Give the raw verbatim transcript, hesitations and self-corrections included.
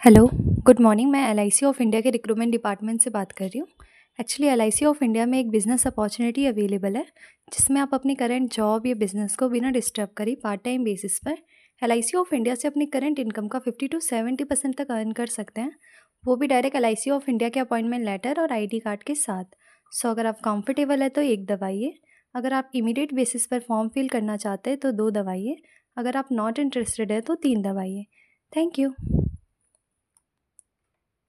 Hello, good morning. मैं L I C of India के recruitment department से बात कर रही हूँ। Actually L I C of India में एक बिज़नेस अपॉर्चुनिटी अवेलेबल है, जिसमें आप अपनी करंट जॉब या बिज़नेस को बिना डिस्टर्ब करे पार्ट टाइम बेसिस पर L I C of India से अपनी करंट इनकम का फिफ्टी टू सेवेंटी परसेंट तक अर्न कर सकते हैं, वो भी direct L I C of India के अपॉइंटमेंट लेटर और आई डी कार्ड के साथ। सो अगर आप कंफर्टेबल है तो एक दबाइए। अगर आप इमीडिएट बेसिस पर फॉर्म फिल करना चाहते हैं तो दो दबाइए। अगर आप नॉट इंटरेस्टेड है तो तीन दबाइए। Thank you.